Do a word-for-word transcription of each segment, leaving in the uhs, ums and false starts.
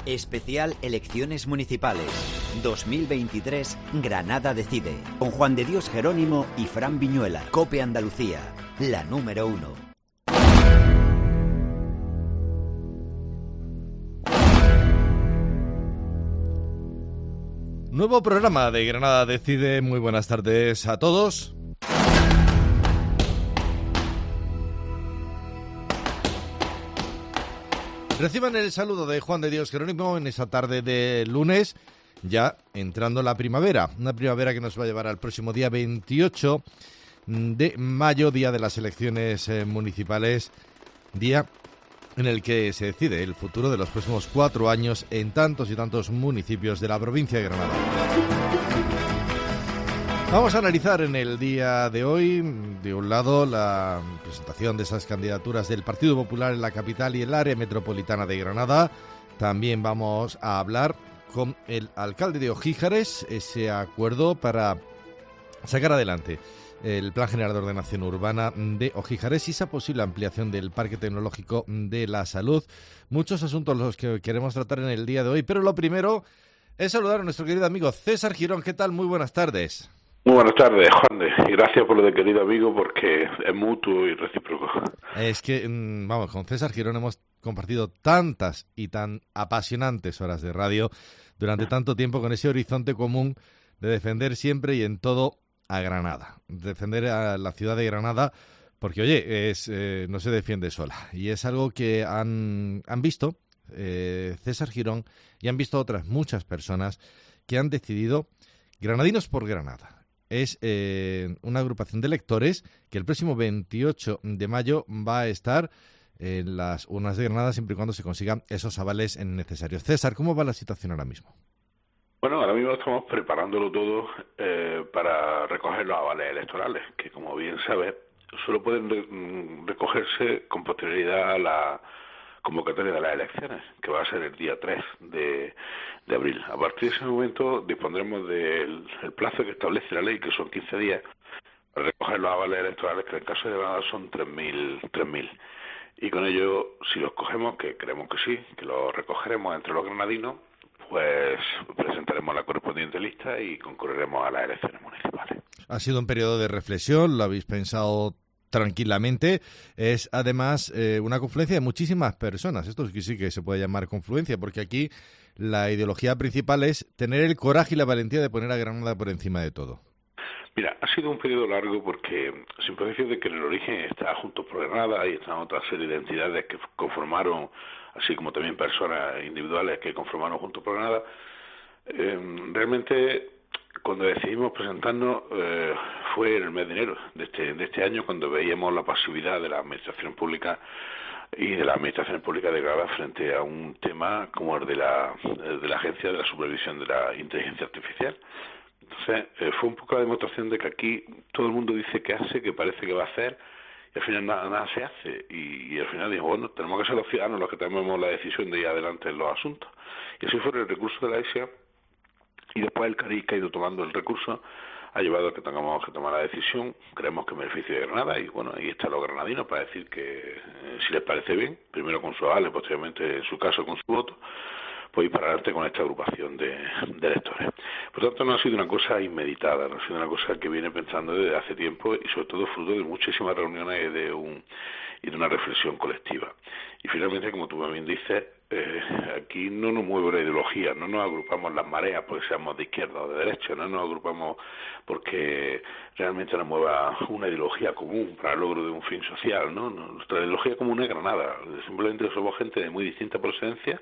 Especial Elecciones Municipales dos mil veintitrés, Granada decide. Con Juan de Dios Jerónimo y Fran Viñuela. COPE Andalucía, la número uno. Nuevo programa de Granada decide. Muy buenas tardes a todos. Reciban el saludo de Juan de Dios Jerónimo en esa tarde de lunes, ya entrando la primavera. Una primavera que nos va a llevar al próximo día veintiocho de mayo, día de las elecciones eh, municipales, día en el que se decide el futuro de los próximos cuatro años en tantos y tantos municipios de la provincia de Granada. Vamos a analizar en el día de hoy, de un lado, la presentación de esas candidaturas del Partido Popular en la capital y el área metropolitana de Granada. También vamos a hablar con el alcalde de Ojíjares, ese acuerdo para sacar adelante el Plan General de Ordenación Urbana de Ojíjares y esa posible ampliación del Parque Tecnológico de la Salud. Muchos asuntos los que queremos tratar en el día de hoy, pero lo primero es saludar a nuestro querido amigo César Girón. ¿Qué tal? Muy buenas tardes. Muy buenas tardes, Juan de, y gracias por lo de querido amigo, porque es mutuo y recíproco. Es que, vamos, con César Girón hemos compartido tantas y tan apasionantes horas de radio durante tanto tiempo con ese horizonte común de defender siempre y en todo a Granada, defender a la ciudad de Granada, porque, oye, es eh, no se defiende sola, y es algo que han, han visto eh, César Girón y han visto otras muchas personas que han decidido Granadinos por Granada. Es eh, una agrupación de electores que el próximo veintiocho de mayo va a estar en las urnas de Granada siempre y cuando se consigan esos avales necesarios. César, ¿cómo va la situación ahora mismo? Bueno, ahora mismo estamos preparándolo todo eh, para recoger los avales electorales, que como bien sabes, solo pueden re- recogerse con posterioridad a la convocatoria de las elecciones, que va a ser el día tres de, de abril. A partir de ese momento dispondremos del el plazo que establece la ley, que son quince días, para recoger los avales electorales, que en el caso de Granada son tres mil. Y con ello, si los cogemos, que creemos que sí, que los recogeremos entre los granadinos, pues presentaremos la correspondiente lista y concurriremos a las elecciones municipales. Ha sido un periodo de reflexión, lo habéis pensado tranquilamente. Es además eh, una confluencia de muchísimas personas. Esto sí que se puede llamar confluencia, porque aquí la ideología principal es tener el coraje y la valentía de poner a Granada por encima de todo. Mira, ha sido un periodo largo porque, sin perjuicio de que en el origen está Juntos por Granada y están otra serie de entidades que conformaron, así como también personas individuales que conformaron Juntos por Granada, eh, realmente cuando decidimos presentarnos eh, fue en el mes de enero de este, de este año, cuando veíamos la pasividad de la administración pública y de la administración pública de Granada frente a un tema como el de la, el de la Agencia de la Supervisión de la Inteligencia Artificial. Entonces, eh, fue un poco la demostración de que aquí todo el mundo dice que hace, que parece que va a hacer, y al final nada, nada se hace. Y, y al final dijo, bueno, tenemos que ser los ciudadanos los que tomemos la decisión de ir adelante en los asuntos. Y así fue el recurso de la E S I A, y después el cariz que ha ido tomando el recurso ha llevado a que tengamos que tomar la decisión. Creemos que en beneficio de Granada, y bueno, ahí están los granadinos para decir que eh, si les parece bien, primero con su aval, posteriormente en su caso con su voto, pues ir para adelante con esta agrupación de, de electores. Por tanto, no ha sido una cosa inmeditada, no ha sido una cosa que viene pensando desde hace tiempo y sobre todo fruto de muchísimas reuniones y de, un, y de una reflexión colectiva. Y finalmente, como tú bien dices, eh, aquí no nos mueve la ideología, no nos agrupamos las mareas porque seamos de izquierda o de derecha, no nos agrupamos porque realmente nos mueva una ideología común para el logro de un fin social, ¿no? Nuestra ideología común es Granada, simplemente somos gente de muy distinta procedencia,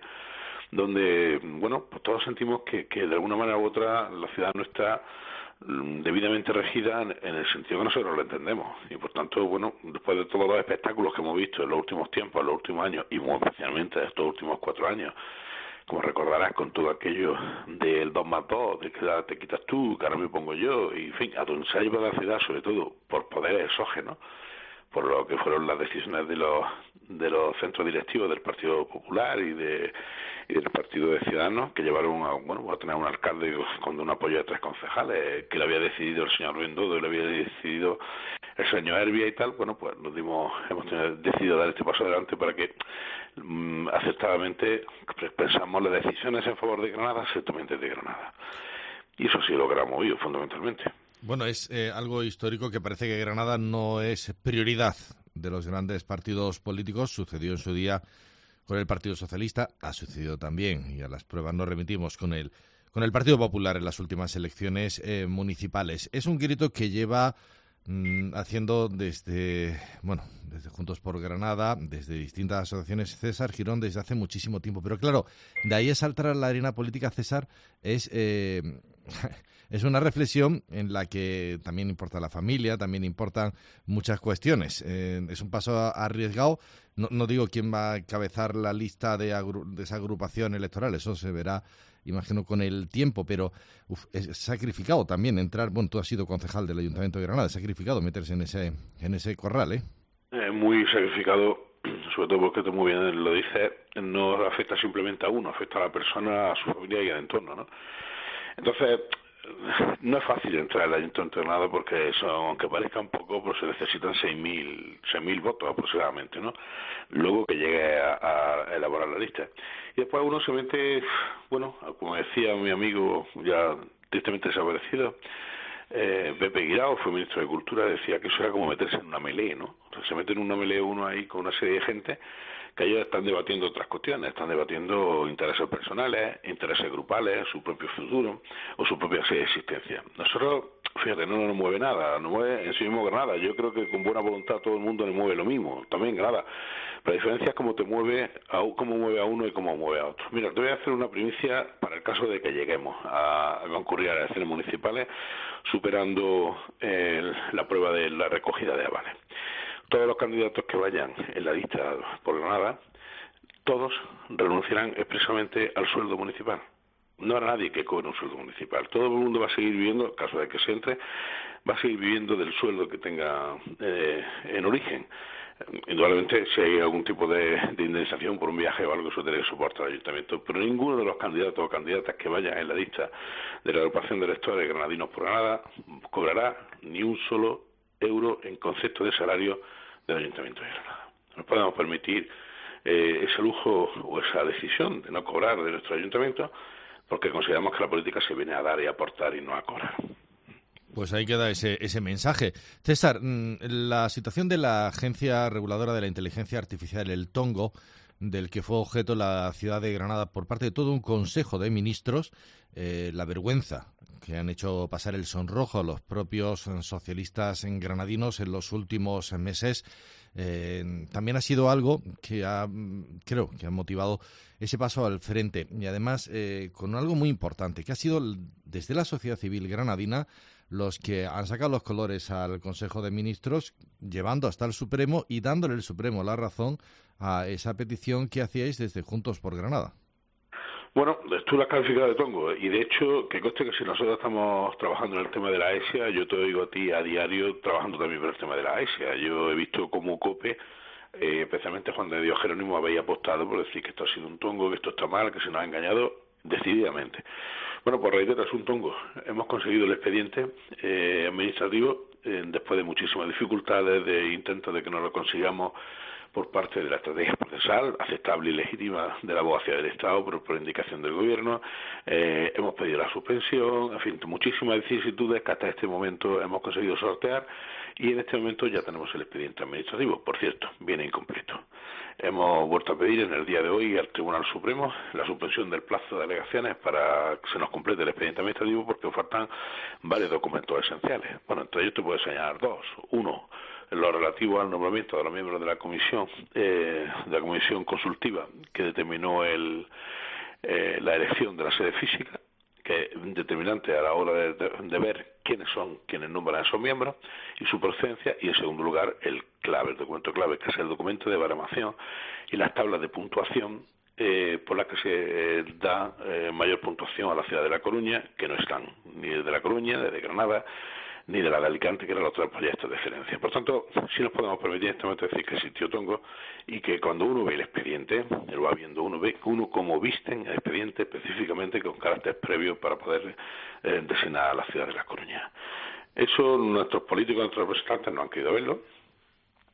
donde, bueno, pues todos sentimos que, que de alguna manera u otra la ciudad no está debidamente regida en, en el sentido que nosotros lo entendemos. Y por tanto, bueno, después de todos los espectáculos que hemos visto en los últimos tiempos, en los últimos años, y muy especialmente en estos últimos cuatro años, como recordarás con todo aquello del dos más dos, de que te quitas tú, que ahora me pongo yo, y en fin, a donde se ha llevado la ciudad, sobre todo por poderes exógenos, por lo que fueron las decisiones de los de los centros directivos del Partido Popular y de y del Partido de Ciudadanos, que llevaron a, bueno, a tener un alcalde con un apoyo de tres concejales, que lo había decidido el señor Ruindodo y lo había decidido el señor Herbia y tal. Bueno, pues nos dimos, hemos tenido, decidido dar este paso adelante para que mm, acertadamente expresamos las decisiones en favor de Granada, ciertamente de Granada. Y eso sí lo que ha movido fundamentalmente. Bueno, es eh, algo histórico que parece que Granada no es prioridad de los grandes partidos políticos. Sucedió en su día con el Partido Socialista, ha sucedido también, y a las pruebas nos remitimos, con el, con el Partido Popular en las últimas elecciones eh, municipales. Es un grito que lleva mmm, haciendo desde, bueno, desde Juntos por Granada, desde distintas asociaciones, César Girón, desde hace muchísimo tiempo. Pero claro, de ahí a saltar a la arena política, César, es... Eh, Es una reflexión en la que también importa la familia, también importan muchas cuestiones. Eh, es un paso arriesgado. No, no digo quién va a encabezar la lista de, agru de esa agrupación electoral, eso se verá, imagino, con el tiempo, pero uf, es sacrificado también entrar. Bueno, tú has sido concejal del Ayuntamiento de Granada, es sacrificado meterse en ese, en ese corral, ¿eh? Eh, muy sacrificado, sobre todo porque tú muy bien lo dices, no afecta simplemente a uno, afecta a la persona, a su familia y al entorno, ¿no? Entonces, no es fácil entrar al Ayuntamiento de Granada porque eso, aunque parezca un poco, pues se necesitan seis mil votos aproximadamente, ¿no? Luego que llegue a, a elaborar la lista. Y después uno se mete, bueno, como decía mi amigo ya tristemente desaparecido, eh, Pepe Guirao, fue ministro de Cultura, decía que eso era como meterse en una melee, ¿no? O sea, se mete en una melee uno ahí con una serie de gente que ellos están debatiendo otras cuestiones, están debatiendo intereses personales, intereses grupales, su propio futuro o su propia existencia. Nosotros, fíjate, no nos mueve nada, nos mueve en sí mismo Granada. Yo creo que con buena voluntad todo el mundo le mueve lo mismo, también Granada. Pero la diferencia es cómo te mueve, a, cómo mueve a uno y cómo mueve a otro. Mira, te voy a hacer una primicia para el caso de que lleguemos a, a concurrir a las elecciones municipales superando el, la prueba de la recogida de avales. Todos los candidatos que vayan en la lista por Granada, todos renunciarán expresamente al sueldo municipal. No habrá nadie que cobre un sueldo municipal. Todo el mundo va a seguir viviendo, en caso de que se entre, va a seguir viviendo del sueldo que tenga eh, en origen. Indudablemente, si hay algún tipo de, de indemnización por un viaje o algo, eso tiene que soportar el ayuntamiento. Pero ninguno de los candidatos o candidatas que vayan en la lista de la agrupación de electores Granadinos por Granada cobrará ni un solo euro en concepto de salario del Ayuntamiento de Granada. No podemos permitir eh, ese lujo o esa decisión de no cobrar de nuestro ayuntamiento porque consideramos que la política se viene a dar y a aportar y no a cobrar. Pues ahí queda ese, ese mensaje. César, la situación de la Agencia Reguladora de la Inteligencia Artificial, el Tongo, del que fue objeto la ciudad de Granada por parte de todo un consejo de ministros, eh, la vergüenza que han hecho pasar el sonrojo a los propios socialistas granadinos en los últimos meses, eh, también ha sido algo que ha, creo que ha motivado ese paso al frente y además eh, con algo muy importante, que ha sido desde la sociedad civil granadina los que han sacado los colores al Consejo de Ministros, llevando hasta el Supremo y dándole el Supremo la razón a esa petición que hacíais desde Juntos por Granada. Bueno, tú la has calificado de tongo y de hecho, que conste que si nosotros estamos trabajando en el tema de la ESIA, yo te oigo a ti a diario trabajando también por el tema de la ESIA. Yo he visto cómo COPE, eh, especialmente Juan de Dios Jerónimo, había apostado por decir que esto ha sido un tongo, que esto está mal, que se nos ha engañado decididamente. Bueno, pues reitero, es un tongo. Hemos conseguido el expediente eh, administrativo eh, después de muchísimas dificultades, de intentos de que no lo consigamos por parte de la estrategia procesal, aceptable y legítima de la abogacía del Estado, por, por indicación del Gobierno. Eh, hemos pedido la suspensión, en fin, muchísimas vicisitudes que hasta este momento hemos conseguido sortear y en este momento ya tenemos el expediente administrativo. Por cierto, viene incompleto. Hemos vuelto a pedir en el día de hoy al Tribunal Supremo la suspensión del plazo de alegaciones para que se nos complete el expediente administrativo porque faltan varios documentos esenciales. Bueno, entre ellos te puedo señalar dos. Uno, en lo relativo al nombramiento de los miembros de la comisión, eh, de la comisión consultiva que determinó el, eh, la elección de la sede física, que es determinante a la hora de, de, de ver quiénes son quienes nombran a esos miembros y su procedencia, y en segundo lugar el clave, el documento clave, que es el documento de baremación y las tablas de puntuación eh, por las que se eh, da eh, mayor puntuación a la ciudad de La Coruña, que no están ni de La Coruña, ni de Granada, ni de la de Alicante, que era el otro proyecto de excelencia. Por tanto, sí nos podemos permitir en este momento decir que existió tongo y que cuando uno ve el expediente, lo va viendo, uno ve uno cómo visten el expediente específicamente con carácter previo para poder eh, designar a la ciudad de La Coruña. Eso nuestros políticos, nuestros representantes no han querido verlo.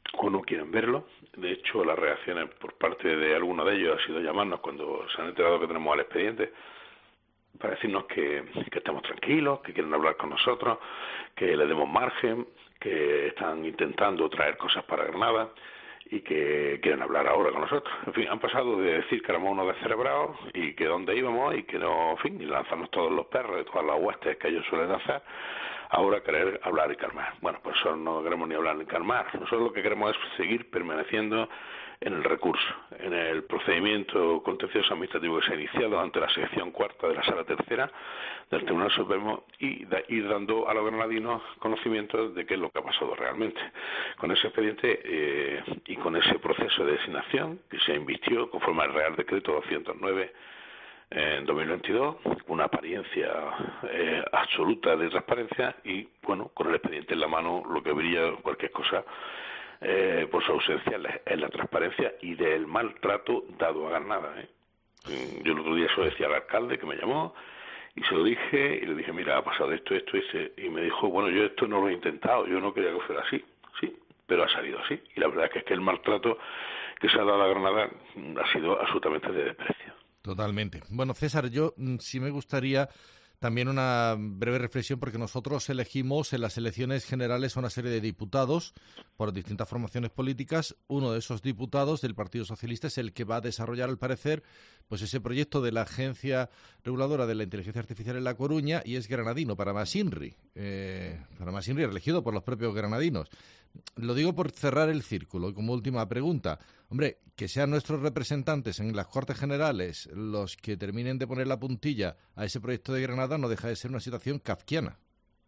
o no quieren verlo. De hecho, las reacciones por parte de algunos de ellos ha sido llamarnos cuando se han enterado que tenemos el expediente para decirnos que, que estemos tranquilos, que quieren hablar con nosotros, que le demos margen, que están intentando traer cosas para Granada y que quieren hablar ahora con nosotros. En fin, han pasado de decir que éramos unos descerebrados y que dónde íbamos y que no, en fin, y lanzarnos todos los perros de todas las huestes que ellos suelen hacer, ahora querer hablar y calmar. Bueno, pues nosotros no queremos ni hablar ni calmar. Nosotros lo que queremos es seguir permaneciendo en el recurso, en el procedimiento contencioso administrativo que se ha iniciado ante la sección cuarta de la Sala Tercera del Tribunal Supremo y da, ir dando a los granadinos conocimientos de qué es lo que ha pasado realmente. Con ese expediente eh, y con ese proceso de designación que se invistió conforme al Real Decreto doscientos nueve en dos mil veintidós, una apariencia eh, absoluta de transparencia y, bueno, con el expediente en la mano, lo que brilla cualquier cosa eh, por su ausencia es la transparencia y del maltrato dado a Granada. ¿eh? Yo el otro día eso decía al alcalde que me llamó y se lo dije y le dije, mira, ha pasado esto, esto, ese, y me dijo, bueno, yo esto no lo he intentado, yo no quería que fuera así, sí, pero ha salido así. Y la verdad es que, es que el maltrato que se ha dado a Granada ha sido absolutamente de desprecio. Totalmente. Bueno, César, yo sí me gustaría también una breve reflexión, porque nosotros elegimos en las elecciones generales a una serie de diputados por distintas formaciones políticas. Uno de esos diputados del Partido Socialista es el que va a desarrollar, al parecer, pues ese proyecto de la Agencia Reguladora de la Inteligencia Artificial en La Coruña, y es granadino, Paramas Inri. Eh, Paramas Inri, elegido por los propios granadinos. Lo digo por cerrar el círculo y como última pregunta. Hombre, que sean nuestros representantes en las Cortes Generales los que terminen de poner la puntilla a ese proyecto de Granada no deja de ser una situación kafkiana.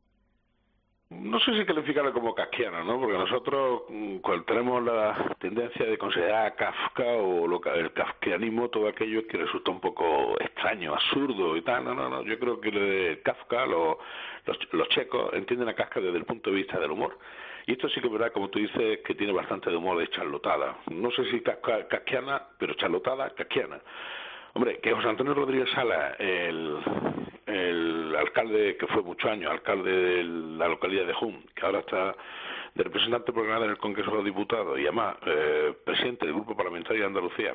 No sé si calificarlo como kafkiano, ¿no? Porque nosotros cuando tenemos la tendencia de considerar a Kafka o lo, el kafkianismo todo aquello que resulta un poco extraño, absurdo y tal. No, no, no. Yo creo que lo de Kafka, lo, los, los checos entienden a Kafka desde el punto de vista del humor. Y esto sí que es verdad, como tú dices, que tiene bastante de humor de charlotada. No sé si kafkiana, pero charlotada, kafkiana. Hombre, que José Antonio Rodríguez Sala, el, el alcalde que fue muchos años, alcalde de la localidad de Jum, que ahora está de representante por Granada en el Congreso de los Diputados y además eh, presidente del Grupo Parlamentario de Andalucía,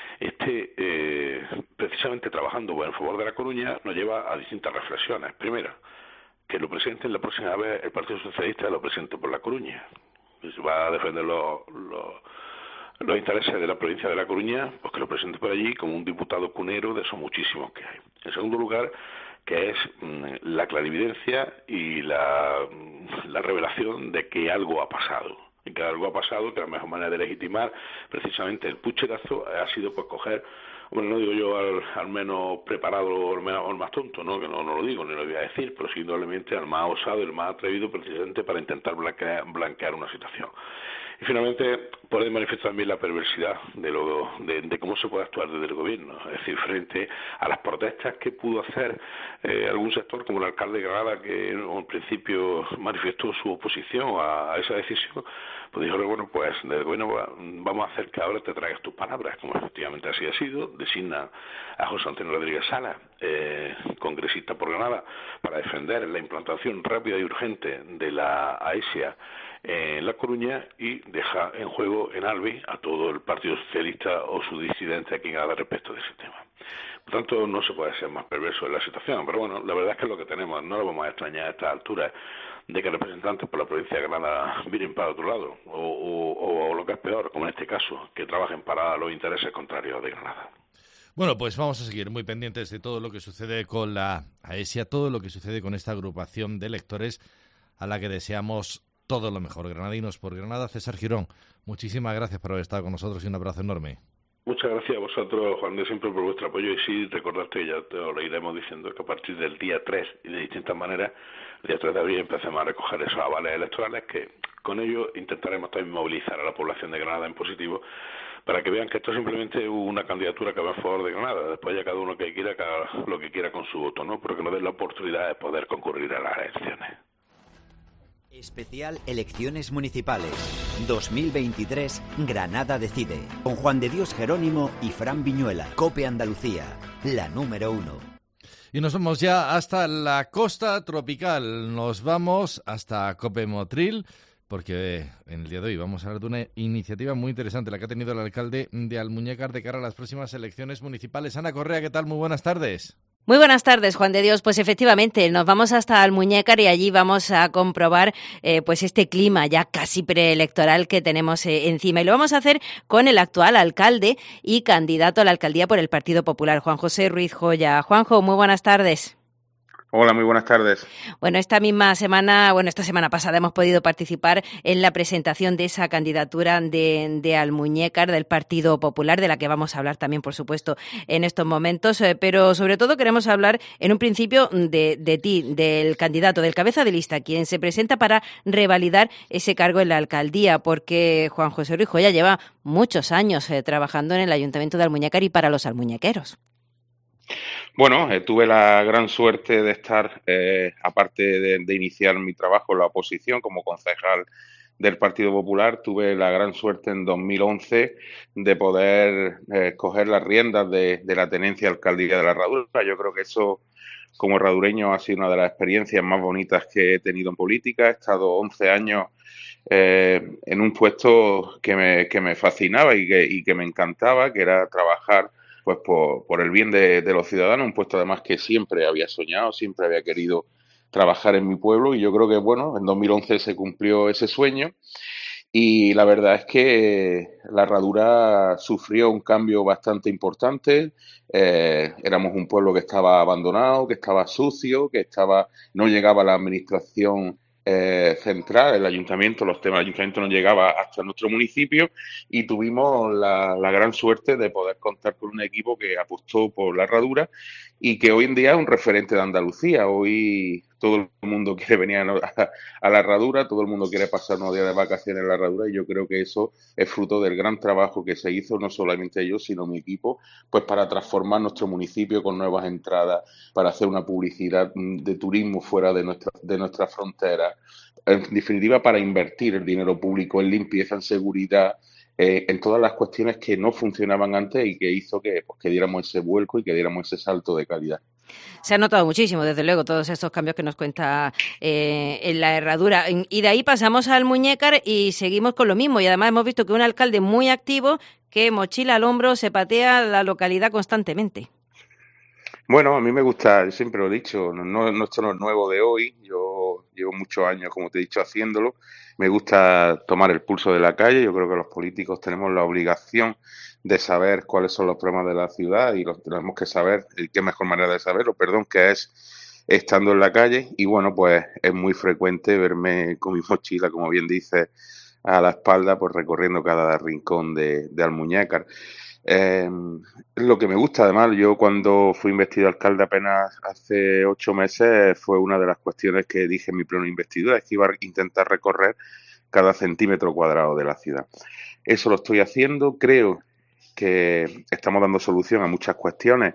esté eh, precisamente trabajando en favor de La Coruña, nos lleva a distintas reflexiones. Primera, que lo presente la próxima vez el Partido Socialista, lo presente por La Coruña. Se va a defender los, los, los intereses de la provincia de La Coruña, pues que lo presente por allí como un diputado cunero de esos muchísimos que hay. En segundo lugar, que es mmm, la clarividencia y la, la revelación de que algo ha pasado. Y que algo ha pasado, que la mejor manera de legitimar precisamente el pucherazo ha sido pues coger, bueno, no digo yo al, al menos preparado o al, menos, al más tonto, ¿no? Que no, no lo digo, ni lo voy a decir, pero sí indudablemente al más osado y el más atrevido precisamente para intentar blanquear, blanquear una situación. Y finalmente pone de manifiesto también la perversidad de, lo, de, de cómo se puede actuar desde el gobierno, es decir, frente a las protestas que pudo hacer eh, algún sector como el alcalde de Granada, que en principio manifestó su oposición a, a esa decisión, pues dijo, bueno, pues desde el gobierno vamos a hacer que ahora te traigas tus palabras, como efectivamente así ha sido, designa a José Antonio Rodríguez Sala, eh, congresista por Granada, para defender la implantación rápida y urgente de la AESIA en La Coruña y deja en juego en Albi a todo el Partido Socialista o su disidente aquí en Granada respecto de ese tema. Por tanto, no se puede ser más perverso en la situación, pero bueno, la verdad es que es lo que tenemos, no lo vamos a extrañar a estas alturas de que representantes por la provincia de Granada miren para otro lado, o, o, o lo que es peor, como en este caso, que trabajen para los intereses contrarios de Granada. Bueno, pues vamos a seguir muy pendientes de todo lo que sucede con la AESIA, todo lo que sucede con esta agrupación de electores a la que deseamos todo lo mejor. Granadinos por Granada. César Girón, muchísimas gracias por haber estado con nosotros y un abrazo enorme. Muchas gracias a vosotros, Juan de, siempre por vuestro apoyo, y sí, recordarte, ya te lo iremos diciendo, que a partir del día tres y de distintas maneras, el día tres de abril empecemos a recoger esos avales electorales que con ello intentaremos también movilizar a la población de Granada en positivo para que vean que esto es simplemente una candidatura que va a favor de Granada. Después ya cada uno que quiera, que haga lo que quiera con su voto, ¿no? Pero que nos den la oportunidad de poder concurrir a las elecciones. Especial Elecciones Municipales dos mil veintitrés, Granada decide, con Juan de Dios Jerónimo y Fran Viñuela. COPE Andalucía, la número uno. Y nos vamos ya hasta la costa tropical, nos vamos hasta COPE Motril porque en el día de hoy vamos a hablar de una iniciativa muy interesante, la que ha tenido el alcalde de Almuñécar de cara a las próximas elecciones municipales. Ana Correa, ¿qué tal? Muy buenas tardes. Muy buenas tardes, Juan de Dios. Pues efectivamente, nos vamos hasta Almuñécar y allí vamos a comprobar eh, pues este clima ya casi preelectoral que tenemos eh, encima. Y lo vamos a hacer con el actual alcalde y candidato a la alcaldía por el Partido Popular, Juan José Ruiz Joya. Juanjo, muy buenas tardes. Hola, muy buenas tardes. Bueno, esta misma semana, bueno, esta semana pasada hemos podido participar en la presentación de esa candidatura de, de Almuñécar, del Partido Popular, de la que vamos a hablar también, por supuesto, en estos momentos, eh, pero sobre todo queremos hablar en un principio de, de ti, del candidato, del cabeza de lista, quien se presenta para revalidar ese cargo en la alcaldía, porque Juan José Ruiz Joya lleva muchos años eh, trabajando en el Ayuntamiento de Almuñécar y para los almuñequeros. Bueno, eh, tuve la gran suerte de estar, eh, aparte de, de iniciar mi trabajo en la oposición como concejal del Partido Popular, tuve la gran suerte en dos mil once de poder eh, coger las riendas de, de la tenencia de alcaldía de la Herradura. Yo creo que eso, como herradureño, ha sido una de las experiencias más bonitas que he tenido en política. He estado once años eh, en un puesto que me, que me fascinaba y que, y que me encantaba, que era trabajar pues por, por el bien de, de los ciudadanos, un puesto además que siempre había soñado, siempre había querido trabajar en mi pueblo, y yo creo que, bueno, en dos mil once se cumplió ese sueño, y la verdad es que la Herradura sufrió un cambio bastante importante. Eh, éramos un pueblo que estaba abandonado, que estaba sucio, que estaba no llegaba la administración Eh, central, el ayuntamiento, los temas del ayuntamiento no llegaba hasta nuestro municipio, y tuvimos la, la gran suerte de poder contar con un equipo que apostó por la Herradura y que hoy en día es un referente de Andalucía. Hoy todo el mundo quiere venir a, a la Herradura, todo el mundo quiere pasar unos días de vacaciones en la Herradura, y yo creo que eso es fruto del gran trabajo que se hizo, no solamente yo, sino mi equipo, pues para transformar nuestro municipio con nuevas entradas, para hacer una publicidad de turismo fuera de nuestra, de nuestra frontera. En definitiva, para invertir el dinero público en limpieza, en seguridad, eh, en todas las cuestiones que no funcionaban antes y que hizo que, pues, que diéramos ese vuelco y que diéramos ese salto de calidad. Se ha notado muchísimo, desde luego, todos estos cambios que nos cuenta eh, en la Herradura. Y de ahí pasamos al Almuñécar y seguimos con lo mismo. Y además hemos visto que un alcalde muy activo, que mochila al hombro, se patea la localidad constantemente. Bueno, a mí me gusta, yo siempre lo he dicho, no, no, esto no es nuevo de hoy, yo llevo muchos años, como te he dicho, haciéndolo. Me gusta tomar el pulso de la calle. Yo creo que los políticos tenemos la obligación de saber cuáles son los problemas de la ciudad, y los tenemos que saber, y qué mejor manera de saberlo, perdón, que es estando en la calle. Y bueno, pues es muy frecuente verme con mi mochila, como bien dices, a la espalda, pues recorriendo cada rincón de, de Almuñécar. Eh, lo que me gusta, además, yo cuando fui investido alcalde apenas hace ocho meses, fue una de las cuestiones que dije en mi pleno investidura, es que iba a intentar recorrer cada centímetro cuadrado de la ciudad. Eso lo estoy haciendo. Creo que estamos dando solución a muchas cuestiones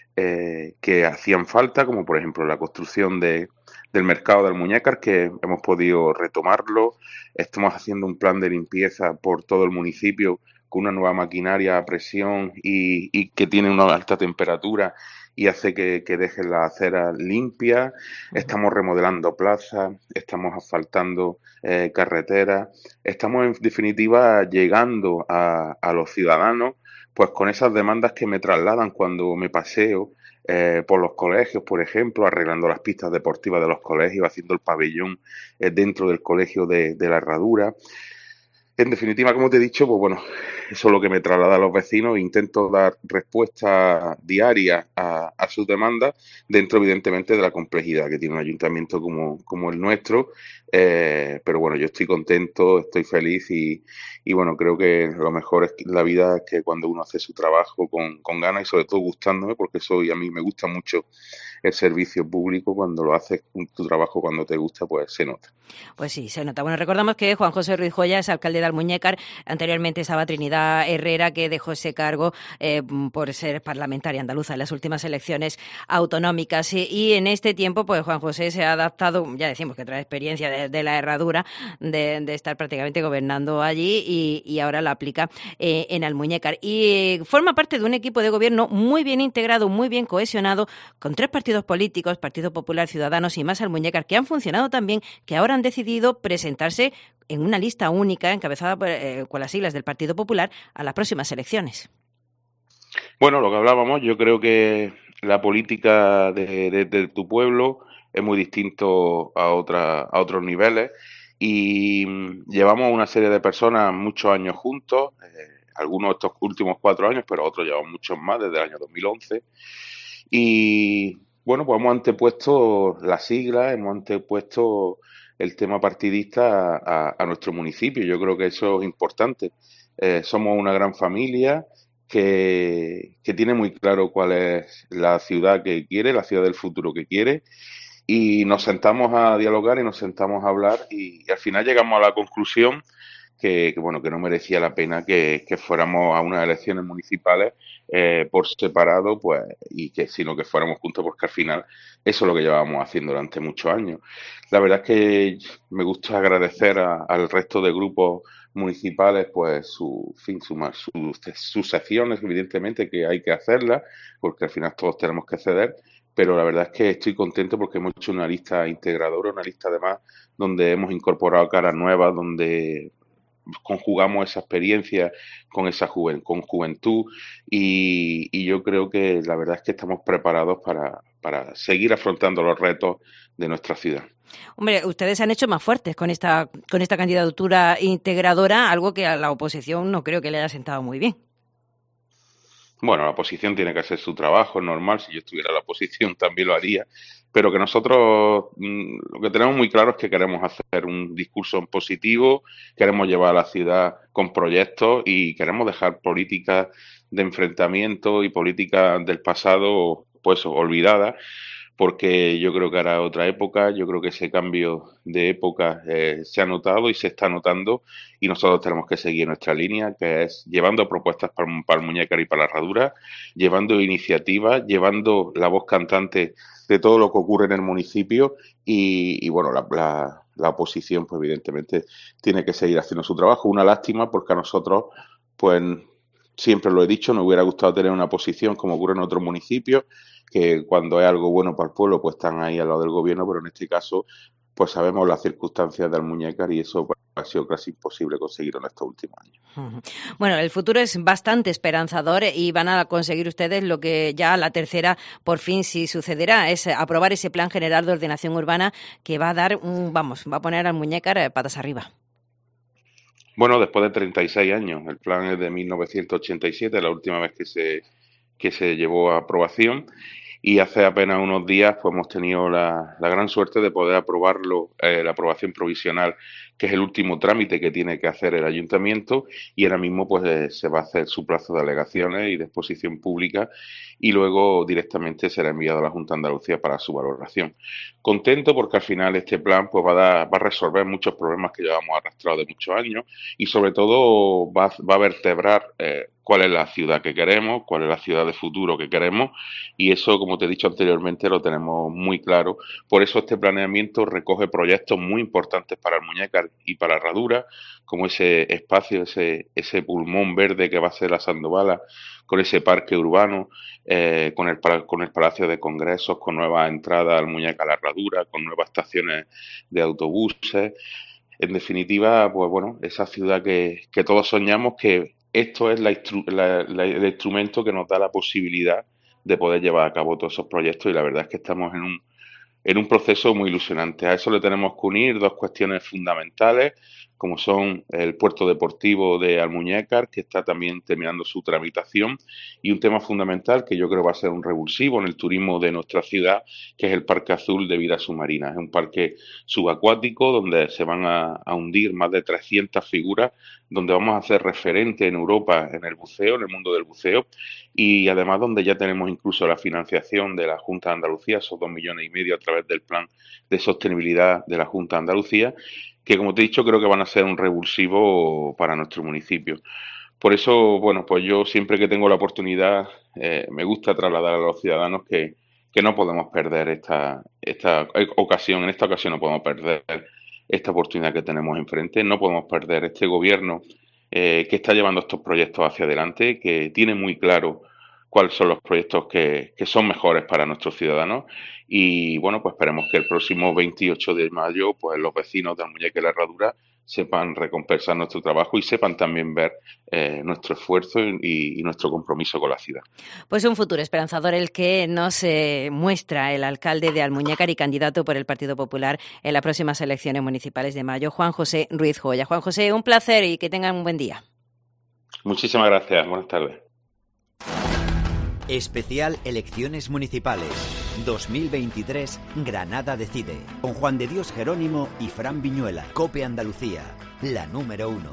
eh, que hacían falta, como por ejemplo la construcción de, del mercado de Almuñécar, que hemos podido retomarlo. Estamos haciendo un plan de limpieza por todo el municipio con una nueva maquinaria a presión y, y que tiene una alta temperatura y hace que, que dejen las aceras limpias. Estamos remodelando plazas, estamos asfaltando eh, carreteras, estamos en definitiva llegando a, a los ciudadanos pues con esas demandas que me trasladan cuando me paseo eh, por los colegios, por ejemplo, arreglando las pistas deportivas de los colegios, haciendo el pabellón eh, dentro del colegio de, de la Herradura. En definitiva, como te he dicho, pues bueno, eso es lo que me traslada a los vecinos. Intento dar respuesta diaria a, a sus demandas, dentro evidentemente de la complejidad que tiene un ayuntamiento como, como el nuestro. Eh, pero bueno, yo estoy contento, estoy feliz y, y bueno, creo que lo mejor es la vida es que cuando uno hace su trabajo con, con ganas y sobre todo gustándome, porque soy, a mí me gusta mucho el servicio público. Cuando lo haces tu trabajo cuando te gusta, pues se nota. Pues sí, se nota. Bueno, recordamos que Juan José Ruiz Joya es alcalde de Almuñécar. Anteriormente estaba Trinidad Herrera, que dejó ese cargo eh, por ser parlamentaria andaluza en las últimas elecciones autonómicas. Y, y en este tiempo, pues Juan José se ha adaptado, ya decimos que trae experiencia de, de la Herradura, de, de estar prácticamente gobernando allí y, y ahora la aplica eh, en Almuñécar. Y eh, forma parte de un equipo de gobierno muy bien integrado, muy bien cohesionado, con tres partidos partidos políticos, Partido Popular, Ciudadanos y Más Almuñécar, que han funcionado también, que ahora han decidido presentarse en una lista única, encabezada por, eh, con las siglas del Partido Popular, a las próximas elecciones. Bueno, lo que hablábamos, yo creo que la política de, de, de tu pueblo es muy distinto a, otra, a otros niveles y llevamos una serie de personas muchos años juntos, eh, algunos estos últimos cuatro años, pero otros llevamos muchos más, desde el año dos mil once. Y bueno, pues hemos antepuesto las siglas, hemos antepuesto el tema partidista a, a, a nuestro municipio. Yo creo que eso es importante. Eh, somos una gran familia que, que tiene muy claro cuál es la ciudad que quiere, la ciudad del futuro que quiere. Y nos sentamos a dialogar y nos sentamos a hablar y, y al final llegamos a la conclusión que, que bueno, que no merecía la pena que, que fuéramos a unas elecciones municipales eh, por separado, pues, y que sino que fuéramos juntos, porque al final eso es lo que llevábamos haciendo durante muchos años. La verdad es que me gusta agradecer a, al resto de grupos municipales, pues su fin, su, su, sus secciones, evidentemente que hay que hacerlas, porque al final todos tenemos que ceder. Pero la verdad es que estoy contento porque hemos hecho una lista integradora, una lista además donde hemos incorporado caras nuevas, donde conjugamos esa experiencia con esa juven, con juventud y, y yo creo que la verdad es que estamos preparados para, para seguir afrontando los retos de nuestra ciudad. Hombre, ustedes se han hecho más fuertes con esta, con esta candidatura integradora, algo que a la oposición no creo que le haya sentado muy bien. Bueno, la oposición tiene que hacer su trabajo, es normal, si yo estuviera en la oposición también lo haría, pero que nosotros mmm, lo que tenemos muy claro es que queremos hacer un discurso positivo, queremos llevar a la ciudad con proyectos y queremos dejar políticas de enfrentamiento y políticas del pasado pues olvidadas, porque yo creo que ahora otra época, yo creo que ese cambio de época eh, se ha notado y se está notando y nosotros tenemos que seguir nuestra línea, que es llevando propuestas para, para el Almuñécar y para la Herradura, llevando iniciativas, llevando la voz cantante de todo lo que ocurre en el municipio y, y bueno, la, la, la oposición pues evidentemente tiene que seguir haciendo su trabajo. Una lástima porque a nosotros pues siempre lo he dicho, nos hubiera gustado tener una posición como ocurre en otros municipios, que cuando es algo bueno para el pueblo, pues están ahí al lado del gobierno, pero en este caso, pues sabemos las circunstancias del Almuñécar y eso pues, ha sido casi imposible conseguirlo en estos últimos años. Bueno, el futuro es bastante esperanzador y van a conseguir ustedes lo que ya la tercera, por fin, sí sucederá, es aprobar ese Plan General de Ordenación Urbana que va a dar, un, vamos, va a poner al Almuñécar patas arriba. Bueno, después de treinta y seis años, el plan es de mil novecientos ochenta y siete, la última vez que se, que se llevó a aprobación, y hace apenas unos días pues hemos tenido la, la gran suerte de poder aprobarlo, eh, la aprobación provisional, que es el último trámite que tiene que hacer el ayuntamiento, y ahora mismo pues eh, se va a hacer su plazo de alegaciones y de exposición pública y luego directamente será enviado a la Junta de Andalucía para su valoración. Contento porque al final este plan pues va a, dar, va a resolver muchos problemas que llevamos arrastrados de muchos años y sobre todo va, va a vertebrar eh, cuál es la ciudad que queremos, cuál es la ciudad de futuro que queremos y eso, como te he dicho anteriormente, lo tenemos muy claro. Por eso este planeamiento recoge proyectos muy importantes para el Almuñécar y para la Herradura, como ese espacio, ese, ese pulmón verde que va a ser la Sandovala, con ese parque urbano, eh, con, el, con el Palacio de Congresos, con nuevas entradas al Almuñécar a la Herradura, con nuevas estaciones de autobuses. En definitiva, pues bueno, esa ciudad que, que todos soñamos, que esto es la, la, la, el instrumento que nos da la posibilidad de poder llevar a cabo todos esos proyectos y la verdad es que estamos en un, en un proceso muy ilusionante. A eso le tenemos que unir dos cuestiones fundamentales, como son el puerto deportivo de Almuñécar, que está también terminando su tramitación, y un tema fundamental que yo creo va a ser un revulsivo en el turismo de nuestra ciudad, que es el Parque Azul de Vida Submarina. Es un parque subacuático donde se van a, a hundir más de trescientas figuras, donde vamos a ser referente en Europa en el buceo, en el mundo del buceo, y además donde ya tenemos incluso la financiación de la Junta de Andalucía, esos dos millones y medio a través del plan de sostenibilidad de la Junta de Andalucía, que como te he dicho creo que van a ser un revulsivo para nuestro municipio. Por eso, bueno, pues yo siempre que tengo la oportunidad eh, me gusta trasladar a los ciudadanos que, que no podemos perder esta, esta ocasión, en esta ocasión no podemos perder esta oportunidad que tenemos enfrente, no podemos perder este gobierno eh, que está llevando estos proyectos hacia adelante, que tiene muy claro cuáles son los proyectos que, que son mejores para nuestros ciudadanos. Y bueno, pues esperemos que el próximo veintiocho de mayo, pues los vecinos de Almuñécar y La Herradura sepan recompensar nuestro trabajo y sepan también ver eh, nuestro esfuerzo y, y nuestro compromiso con la ciudad. Pues un futuro esperanzador el que nos eh, muestra el alcalde de Almuñécar y candidato por el Partido Popular en las próximas elecciones municipales de mayo, Juan José Ruiz Joya. Juan José, un placer y que tengan un buen día. Muchísimas gracias. Buenas tardes. Especial Elecciones Municipales dos mil veintitrés, Granada decide, con Juan de Dios Jerónimo y Fran Viñuela. COPE Andalucía, la número uno.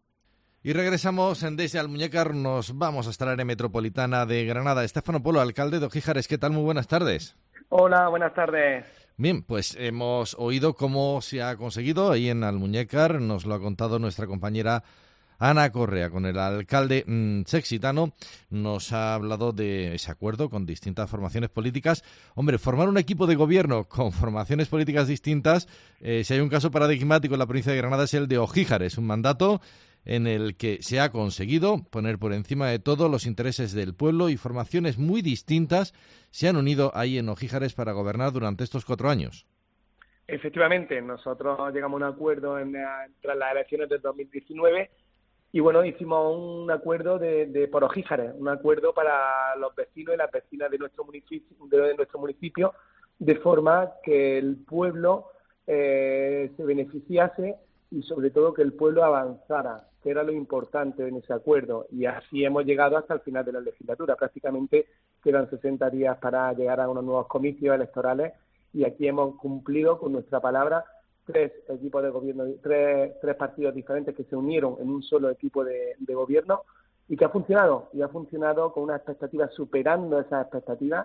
Y regresamos en desde Almuñécar, nos vamos hasta la área metropolitana de Granada. Estéfano Polo, alcalde de Ojíjares, ¿qué tal? Muy buenas tardes. Hola, buenas tardes. Bien, pues hemos oído cómo se ha conseguido ahí en Almuñécar, nos lo ha contado nuestra compañera Ana Correa, con el alcalde mmm, sexitano, nos ha hablado de ese acuerdo con distintas formaciones políticas. Hombre, formar un equipo de gobierno con formaciones políticas distintas, eh, si hay un caso paradigmático en la provincia de Granada es el de Ojíjares, un mandato en el que se ha conseguido poner por encima de todo los intereses del pueblo y formaciones muy distintas se han unido ahí en Ojíjares para gobernar durante estos cuatro años. Efectivamente, nosotros llegamos a un acuerdo en, tras las elecciones del dos mil diecinueve. Y bueno, hicimos un acuerdo de, de por Ojíjares, un acuerdo para los vecinos y las vecinas de nuestro municipio, de nuestro municipio, de forma que el pueblo eh, se beneficiase y sobre todo que el pueblo avanzara, que era lo importante en ese acuerdo. Y así hemos llegado hasta el final de la legislatura. Prácticamente quedan sesenta días para llegar a unos nuevos comicios electorales y aquí hemos cumplido con nuestra palabra. Tres equipos de gobierno, tres, tres partidos diferentes que se unieron en un solo equipo de, de gobierno y que ha funcionado, y ha funcionado con unas expectativas, superando esas expectativas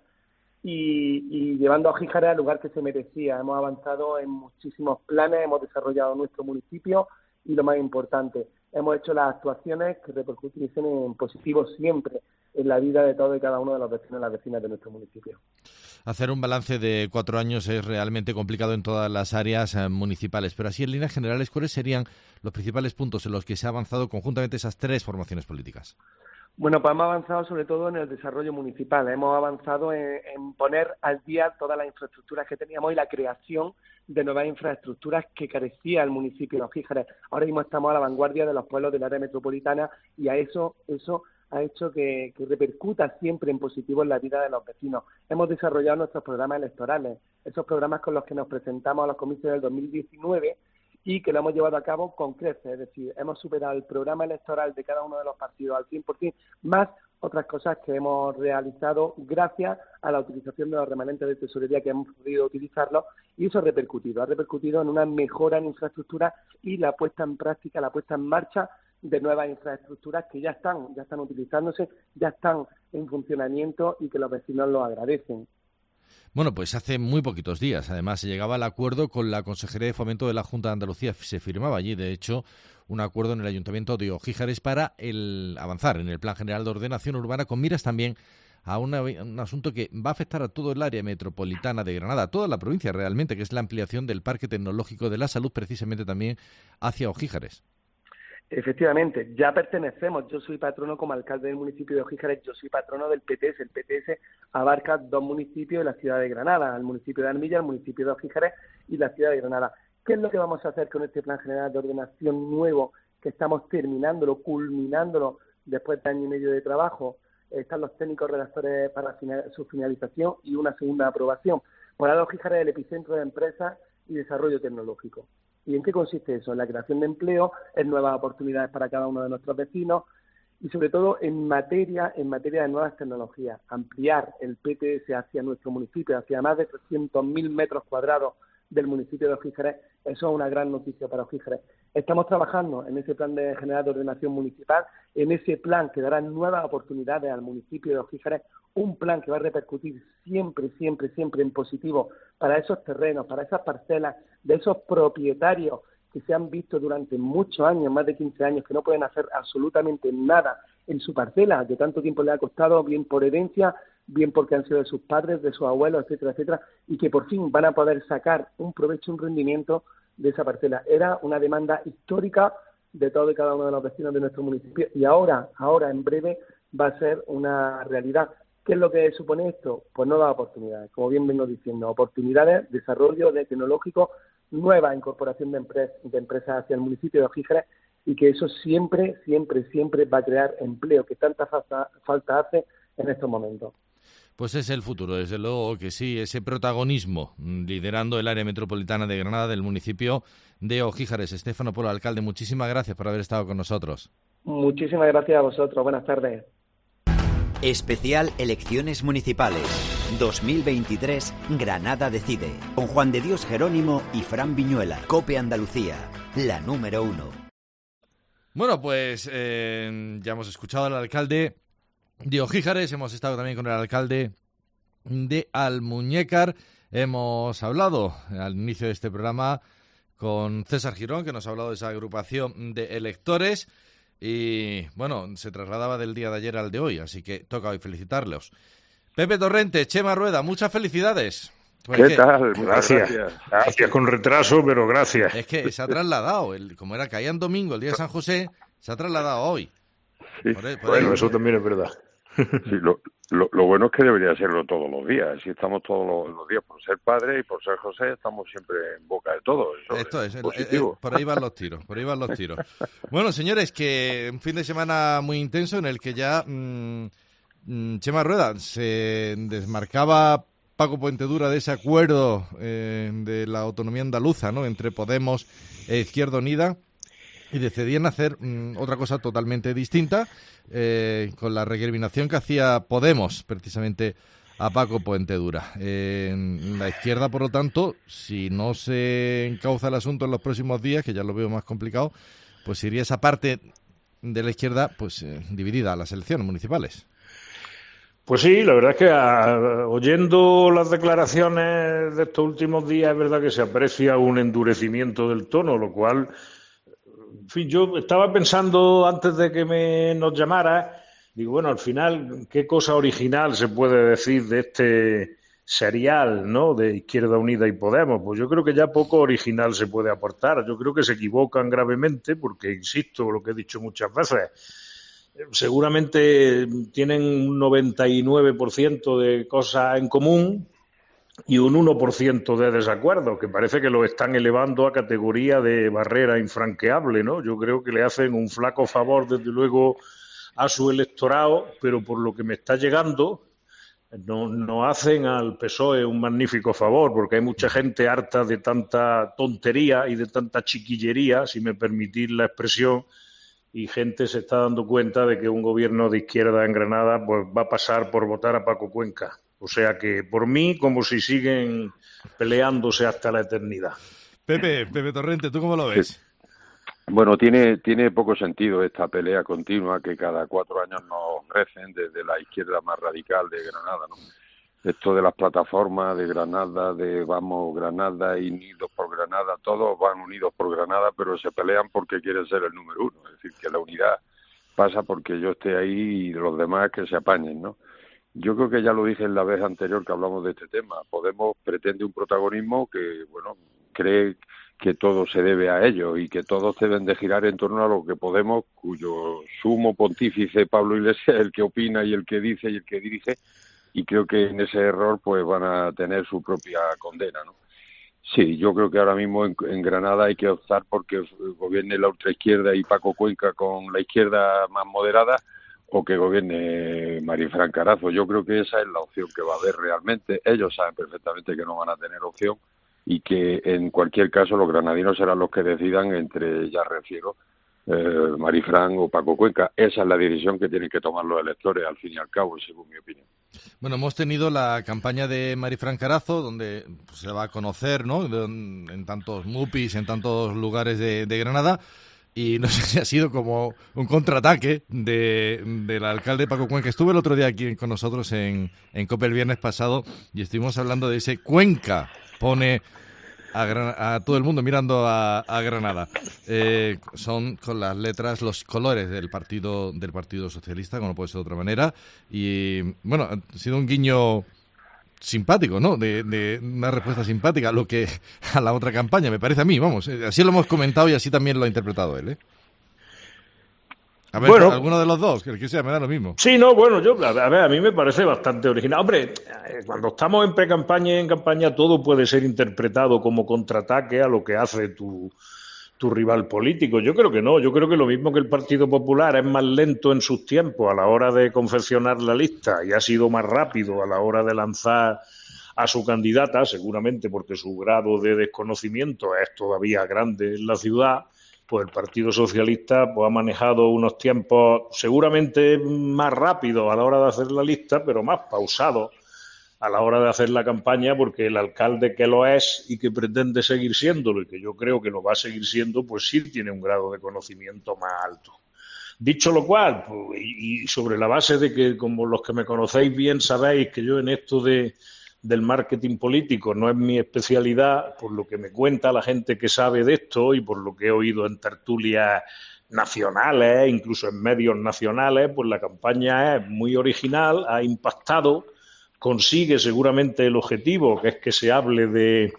y, y llevando a Ojíjares al lugar que se merecía. Hemos avanzado en muchísimos planes, hemos desarrollado nuestro municipio y lo más importante, hemos hecho las actuaciones que repercutiesen en positivo siempre en la vida de todos y cada uno de los vecinos y las vecinas de nuestro municipio. Hacer un balance de cuatro años es realmente complicado en todas las áreas eh, municipales, pero así en líneas generales, ¿cuáles serían los principales puntos en los que se ha avanzado conjuntamente esas tres formaciones políticas? Bueno, pues hemos avanzado sobre todo en el desarrollo municipal, hemos avanzado en, en poner al día todas las infraestructuras que teníamos y la creación de nuevas infraestructuras que carecía el municipio de Ojíjares. Ahora mismo estamos a la vanguardia de los pueblos del área metropolitana y a eso, eso ha hecho que, que repercuta siempre en positivo en la vida de los vecinos. Hemos desarrollado nuestros programas electorales, esos programas con los que nos presentamos a los comicios del dos mil diecinueve y que lo hemos llevado a cabo con creces, es decir, hemos superado el programa electoral de cada uno de los partidos al cien por ciento, más otras cosas que hemos realizado gracias a la utilización de los remanentes de tesorería que hemos podido utilizarlos, y eso ha repercutido, ha repercutido en una mejora en infraestructura y la puesta en práctica, la puesta en marcha de nuevas infraestructuras que ya están, ya están utilizándose, ya están en funcionamiento y que los vecinos lo agradecen. Bueno, pues hace muy poquitos días, además, se llegaba al acuerdo con la Consejería de Fomento de la Junta de Andalucía. Se firmaba allí, de hecho, un acuerdo en el Ayuntamiento de Ojíjares para el avanzar en el Plan General de Ordenación Urbana, con miras también a una, un asunto que va a afectar a todo el área metropolitana de Granada, a toda la provincia realmente, que es la ampliación del Parque Tecnológico de la Salud, precisamente también hacia Ojíjares. Efectivamente, ya pertenecemos, yo soy patrono como alcalde del municipio de Ojíjares, yo soy patrono del P T S, el P T S abarca dos municipios de la ciudad de Granada, el municipio de Armilla, el municipio de Ojíjares y la ciudad de Granada. ¿Qué es lo que vamos a hacer con este Plan General de Ordenación nuevo que estamos terminándolo, culminándolo después de año y medio de trabajo? Están los técnicos redactores para final, su finalización y una segunda aprobación. Por ahora Ojíjares es el epicentro de empresas y desarrollo tecnológico. ¿Y en qué consiste eso? En la creación de empleo, en nuevas oportunidades para cada uno de nuestros vecinos y sobre todo en materia en materia de nuevas tecnologías. Ampliar el P T S hacia nuestro municipio, hacia más de trescientos mil metros cuadrados del municipio de Ojíjares, eso es una gran noticia para Ojíjares. Estamos trabajando en ese plan de general de ordenación municipal, en ese plan que dará nuevas oportunidades al municipio de Ojíjares, un plan que va a repercutir siempre, siempre, siempre en positivo para esos terrenos, para esas parcelas de esos propietarios que se han visto durante muchos años, más de quince años, que no pueden hacer absolutamente nada en su parcela, que tanto tiempo le ha costado, bien por herencia, bien porque han sido de sus padres, de sus abuelos, etcétera, etcétera, y que por fin van a poder sacar un provecho, un rendimiento de esa parcela. Era una demanda histórica de todo y cada uno de los vecinos de nuestro municipio y ahora, ahora en breve, va a ser una realidad. ¿Qué es lo que supone esto? Pues nuevas oportunidades, como bien vengo diciendo, oportunidades, desarrollo de tecnológico, nueva incorporación de, empres de empresas hacia el municipio de Ojíjares, y que eso siempre, siempre, siempre va a crear empleo, que tanta falta, falta hace en estos momentos. Pues es el futuro, desde luego que sí, ese protagonismo liderando el área metropolitana de Granada del municipio de Ojíjares. Estéfano Polo, alcalde, muchísimas gracias por haber estado con nosotros. Muchísimas gracias a vosotros. Buenas tardes. Especial Elecciones Municipales dos mil veintitrés, Granada decide, con Juan de Dios Jerónimo y Fran Viñuela. COPE Andalucía, la número uno. Bueno, pues eh, ya hemos escuchado al alcalde de Ojíjares, hemos estado también con el alcalde de Almuñécar, hemos hablado al inicio de este programa con César Girón, que nos ha hablado de esa agrupación de electores. Y, bueno, se trasladaba del día de ayer al de hoy, así que toca hoy felicitarlos. Pepe Torrente, Chema Rueda, muchas felicidades. Pues ¿Qué que, tal? Gracias. gracias. Gracias con retraso, pero gracias. Es que se ha trasladado, el, como era caía en domingo, el día de San José, se ha trasladado hoy. Sí, por el, por bueno, el, eso también es verdad. Sí, lo, lo, lo bueno es que debería serlo todos los días. Si estamos todos los, los días por ser padre y por ser José, estamos siempre en boca de todos. Esto es, es positivo. Eh, por ahí van los tiros, por ahí van los tiros. Bueno, señores, que un fin de semana muy intenso en el que ya mmm, Chema Rueda se desmarcaba Paco Puentedura de ese acuerdo eh, de la autonomía andaluza, ¿no?, entre Podemos e Izquierda Unida, y decidían hacer mmm, otra cosa totalmente distinta, eh, con la recriminación que hacía Podemos, precisamente, a Paco Puentedura. Eh, en la izquierda, por lo tanto, si no se encauza el asunto en los próximos días, que ya lo veo más complicado, pues iría esa parte de la izquierda pues eh, dividida a las elecciones municipales. Pues sí, la verdad es que a, oyendo las declaraciones de estos últimos días, es verdad que se aprecia un endurecimiento del tono, lo cual... En fin, yo estaba pensando antes de que me nos llamara, digo, bueno, al final, ¿qué cosa original se puede decir de este serial, ¿no?, de Izquierda Unida y Podemos? Pues yo creo que ya poco original se puede aportar. Yo creo que se equivocan gravemente porque, insisto, lo que he dicho muchas veces, seguramente tienen un noventa y nueve por ciento de cosas en común y un uno por ciento de desacuerdo, que parece que lo están elevando a categoría de barrera infranqueable, ¿no? Yo creo que le hacen un flaco favor, desde luego, a su electorado, pero por lo que me está llegando, no, no hacen al P S O E un magnífico favor, porque hay mucha gente harta de tanta tontería y de tanta chiquillería, si me permitís la expresión, y gente se está dando cuenta de que un gobierno de izquierda en Granada pues va a pasar por votar a Paco Cuenca. O sea que, por mí, como si siguen peleándose hasta la eternidad. Pepe, Pepe Torrente, ¿tú cómo lo ves? Sí. Bueno, tiene tiene poco sentido esta pelea continua que cada cuatro años nos recen desde la izquierda más radical de Granada, ¿no? Esto de las plataformas de Granada, de Vamos Granada y Unidos por Granada, todos van unidos por Granada, pero se pelean porque quieren ser el número uno. Es decir, que la unidad pasa porque yo esté ahí y los demás que se apañen, ¿no? Yo creo que ya lo dije en la vez anterior que hablamos de este tema. Podemos pretende un protagonismo que, bueno, cree que todo se debe a ellos y que todos deben de girar en torno a lo que Podemos, cuyo sumo pontífice Pablo Iglesias es el que opina y el que dice y el que dirige, y creo que en ese error pues van a tener su propia condena, ¿no? Sí, yo creo que ahora mismo en, en Granada hay que optar porque gobierne la ultraizquierda y Paco Cuenca con la izquierda más moderada, o que gobierne Marifran Carazo. Yo creo que esa es la opción que va a haber realmente. Ellos saben perfectamente que no van a tener opción y que en cualquier caso los granadinos serán los que decidan entre, ya refiero, eh, Marifran o Paco Cuenca. Esa es la decisión que tienen que tomar los electores, al fin y al cabo, según mi opinión. Bueno, hemos tenido la campaña de Marifran Carazo, donde se va a conocer, ¿no?, en tantos mupis, en tantos lugares de, de Granada. Y no sé si ha sido como un contraataque de, del alcalde Paco Cuenca. Estuve el otro día aquí con nosotros en, en COPE el viernes pasado y estuvimos hablando de ese Cuenca. Pone a, Gran, a todo el mundo mirando a, a Granada. Eh, son con las letras, los colores del partido del Partido Socialista, como no puede ser de otra manera. Y bueno, ha sido un guiño simpático, ¿no? De, de una respuesta simpática a lo que a la otra campaña, me parece a mí, vamos, así lo hemos comentado y así también lo ha interpretado él, ¿eh? A ver, bueno, alguno de los dos, que el que sea, me da lo mismo. Sí, no, bueno, yo, a ver, a mí me parece bastante original. Hombre, cuando estamos en pre-campaña y en campaña, todo puede ser interpretado como contraataque a lo que hace tu, tu rival político. Yo creo que no, yo creo que lo mismo que el Partido Popular es más lento en sus tiempos a la hora de confeccionar la lista y ha sido más rápido a la hora de lanzar a su candidata, seguramente porque su grado de desconocimiento es todavía grande en la ciudad, pues el Partido Socialista pues, ha manejado unos tiempos seguramente más rápidos a la hora de hacer la lista, pero más pausados a la hora de hacer la campaña, porque el alcalde que lo es y que pretende seguir siéndolo, y que yo creo que lo va a seguir siendo, pues sí tiene un grado de conocimiento más alto. Dicho lo cual, pues, y sobre la base de que, como los que me conocéis bien sabéis que yo en esto de del marketing político no es mi especialidad, por lo que me cuenta la gente que sabe de esto y por lo que he oído en tertulias nacionales, incluso en medios nacionales, pues la campaña es muy original, ha impactado, consigue seguramente el objetivo, que es que se hable de,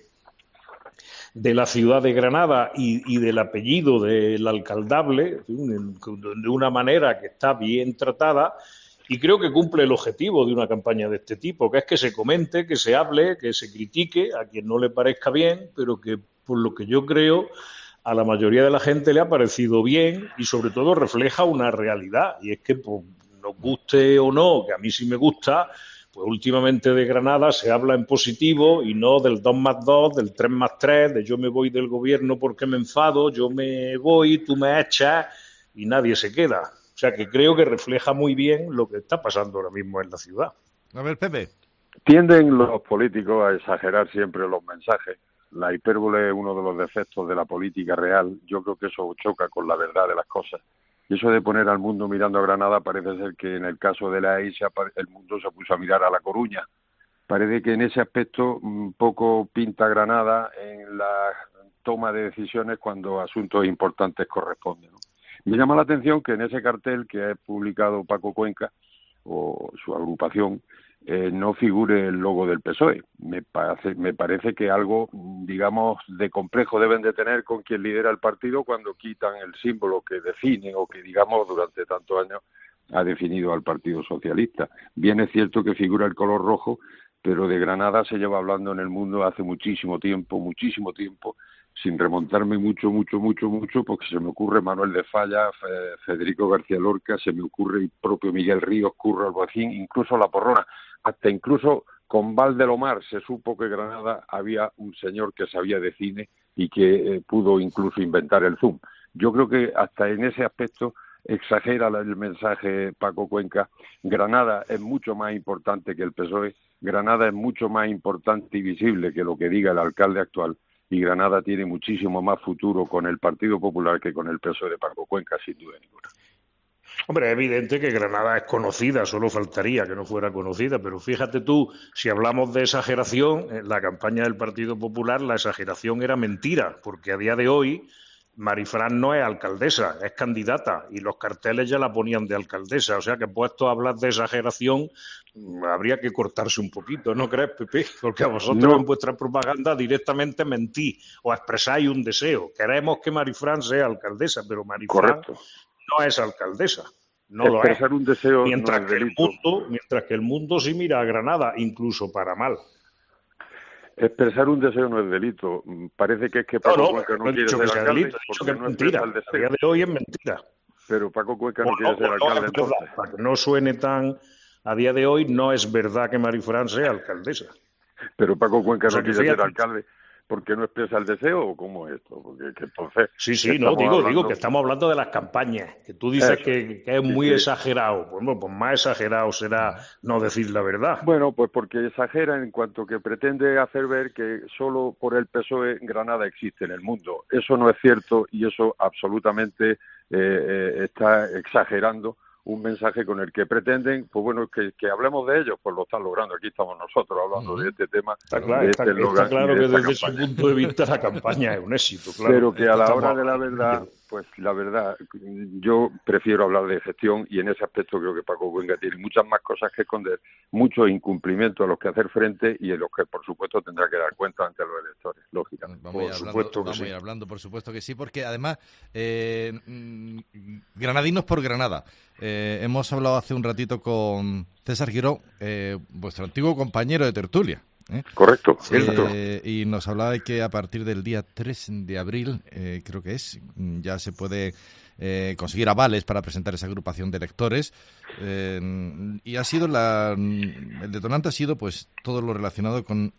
de la ciudad de Granada y, y del apellido del alcaldable, de una manera que está bien tratada. Y creo que cumple el objetivo de una campaña de este tipo, que es que se comente, que se hable, que se critique a quien no le parezca bien, pero que, por lo que yo creo, a la mayoría de la gente le ha parecido bien y, sobre todo, refleja una realidad. Y es que, pues, nos guste o no, que a mí sí me gusta, pues últimamente de Granada se habla en positivo y no del dos más dos, del tres más tres, de yo me voy del gobierno porque me enfado, yo me voy, tú me echas y nadie se queda. O sea, que creo que refleja muy bien lo que está pasando ahora mismo en la ciudad. A ver, Pepe. Tienden los políticos a exagerar siempre los mensajes. La hipérbole es uno de los defectos de la política real. Yo creo que eso choca con la verdad de las cosas. Y eso de poner al mundo mirando a Granada parece ser que en el caso de la E I el mundo se puso a mirar a La Coruña. Parece que en ese aspecto un poco pinta Granada en la toma de decisiones cuando asuntos importantes corresponden, ¿no? Me llama la atención que en ese cartel que ha publicado Paco Cuenca, o su agrupación, eh, no figure el logo del P S O E. Me parece, me parece que algo, digamos, de complejo deben de tener con quien lidera el partido cuando quitan el símbolo que define o que, digamos, durante tantos años ha definido al Partido Socialista. Bien es cierto que figura el color rojo, pero de Granada se lleva hablando en el mundo hace muchísimo tiempo, muchísimo tiempo, sin remontarme mucho, mucho, mucho, mucho, porque se me ocurre Manuel de Falla, Federico García Lorca, se me ocurre el propio Miguel Ríos, Curro Albarracín, incluso La Porrona, hasta incluso con Valdelomar se supo que en Granada había un señor que sabía de cine y que eh, pudo incluso inventar el zoom. Yo creo que hasta en ese aspecto exagera el mensaje Paco Cuenca. Granada es mucho más importante que el P S O E, Granada es mucho más importante y visible que lo que diga el alcalde actual, y Granada tiene muchísimo más futuro con el Partido Popular que con el P S O E de Paco Cuenca, sin duda ninguna. Hombre, es evidente que Granada es conocida, solo faltaría que no fuera conocida, pero fíjate tú, si hablamos de exageración, en la campaña del Partido Popular la exageración era mentira, porque a día de hoy Marifran no es alcaldesa, es candidata, y los carteles ya la ponían de alcaldesa, o sea que puesto a hablar de exageración habría que cortarse un poquito, ¿no crees, Pepe? Porque a vosotros no. En vuestra propaganda directamente mentís o expresáis un deseo. Queremos que Marifran sea alcaldesa, pero Marifran Correcto. No es alcaldesa, no Expresar lo es. Un deseo mientras, no que el mundo, mientras que el mundo sí mira a Granada, incluso para mal. Expresar un deseo no es delito. Parece que es que Paco no, no, Cuenca no, no quiere ser ser alcalde delito, porque que no es mentira. expresa el deseo. A día de hoy es mentira. Pero Paco Cuenca no, no quiere no, ser no, alcalde no, entonces. Para que no suene tan... A día de hoy no es verdad que Marifran sea alcaldesa. Pero Paco Cuenca o sea, no quiere fíjate, ser alcalde porque no expresa el deseo, ¿o cómo es esto? Porque que entonces... Sí, sí, no, digo, hablando... digo que estamos hablando de las campañas, que tú dices que, que es muy sí, exagerado. Bueno, pues más exagerado será no decir la verdad. Bueno, pues porque exagera en cuanto que pretende hacer ver que solo por el P S O E Granada existe en el mundo. Eso no es cierto y eso absolutamente eh, eh, está exagerando un mensaje con el que pretenden, pues bueno, que, que hablemos de ellos, pues lo están logrando. Aquí estamos nosotros hablando uh-huh. de este tema. Está claro, de este está, está claro de que desde campaña. Su punto de vista la campaña es un éxito, claro. Pero que a la hora de la verdad, Pues la verdad, yo prefiero hablar de gestión y en ese aspecto creo que Paco Cuenca tiene muchas más cosas que esconder, muchos incumplimientos a los que hacer frente y en los que por supuesto tendrá que dar cuenta ante los electores, lógicamente. Vamos por supuesto que vamos sí. a ir hablando, por supuesto que sí, porque además, eh, granadinos por Granada, eh, hemos hablado hace un ratito con César Giró, eh, vuestro antiguo compañero de tertulia. ¿Eh? Correcto, eh, y nos hablaba de que a partir del día tres de abril, eh, creo que es, ya se puede eh, conseguir avales para presentar esa agrupación de electores, eh, y ha sido la el detonante ha sido pues todo lo relacionado con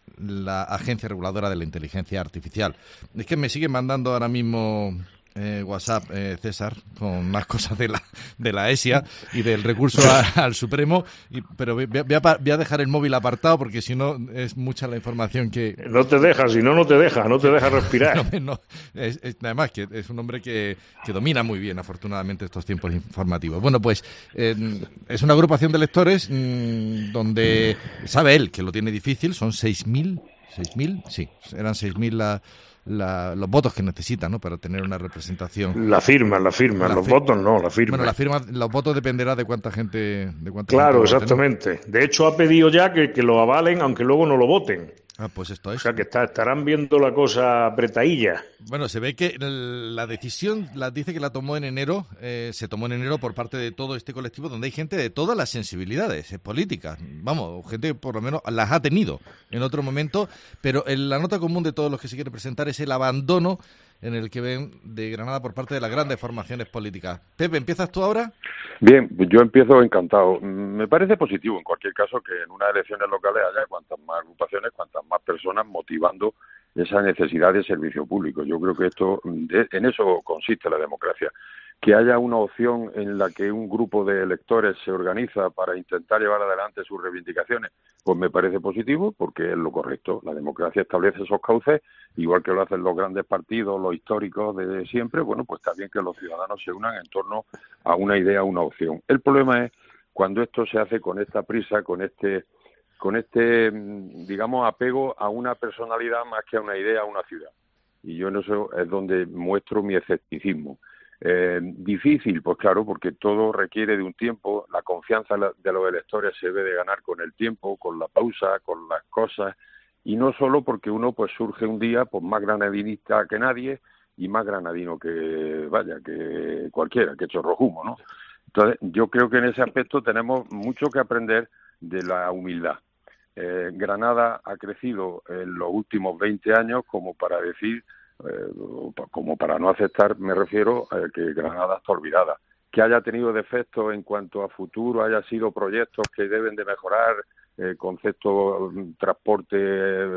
la Agencia Reguladora de la Inteligencia Artificial. Es que me siguen mandando ahora mismo Eh, WhatsApp, eh, César, con más cosas de la de la ESIA y del recurso a, al Supremo, y, pero voy, voy, a, voy a dejar el móvil apartado porque si no es mucha la información que... No te deja, si no, no te deja, no te deja respirar. no, no, es, es, además que es un hombre que, que domina muy bien, afortunadamente, estos tiempos informativos. Bueno, pues eh, es una agrupación de lectores mmm, donde sabe él que lo tiene difícil, son seis mil, seis mil, sí, eran seis mil la... La, los votos que necesitan, ¿no?, para tener una representación. La firma, la firma, la los fir votos no, la firma. Bueno, la firma, los votos dependerá de cuánta gente, de cuánta Claro, gente exactamente. De hecho, ha pedido ya que, que lo avalen, aunque luego no lo voten. Ah, pues esto es. O sea, que está, estarán viendo la cosa apretadilla. Bueno, se ve que la decisión, la dice que la tomó en enero, eh, se tomó en enero por parte de todo este colectivo, donde hay gente de todas las sensibilidades eh, políticas. Vamos, gente que por lo menos las ha tenido en otro momento, pero en la nota común de todos los que se quiere presentar es el abandono en el que ven de Granada por parte de las grandes formaciones políticas. Pepe, ¿empiezas tú ahora? Bien, yo empiezo encantado. Me parece positivo, en cualquier caso, que en unas elecciones locales haya cuantas más agrupaciones, cuantas más personas motivando esa necesidad de servicio público. Yo creo que esto, en eso consiste la democracia. Que haya una opción en la que un grupo de electores se organiza para intentar llevar adelante sus reivindicaciones, pues me parece positivo porque es lo correcto. La democracia establece esos cauces, igual que lo hacen los grandes partidos, los históricos de siempre. Bueno, pues está bien que los ciudadanos se unan en torno a una idea, una opción. El problema es cuando esto se hace con esta prisa, con este, con este, digamos, apego a una personalidad más que a una idea, a una ciudad. Y yo en eso es donde muestro mi escepticismo. Eh, difícil, pues claro, porque todo requiere de un tiempo, la confianza de los electores se debe de ganar con el tiempo, con la pausa, con las cosas, y no solo porque uno pues surge un día pues más granadinista que nadie y más granadino que, vaya, que cualquiera, que chorrojumo, ¿no? Entonces, yo creo que en ese aspecto tenemos mucho que aprender de la humildad. Eh, Granada ha crecido en los últimos veinte años como para decir... Eh, como para no aceptar, me refiero a que Granada está olvidada. Que haya tenido defectos en cuanto a futuro, haya sido proyectos que deben de mejorar, eh, concepto transporte, eh,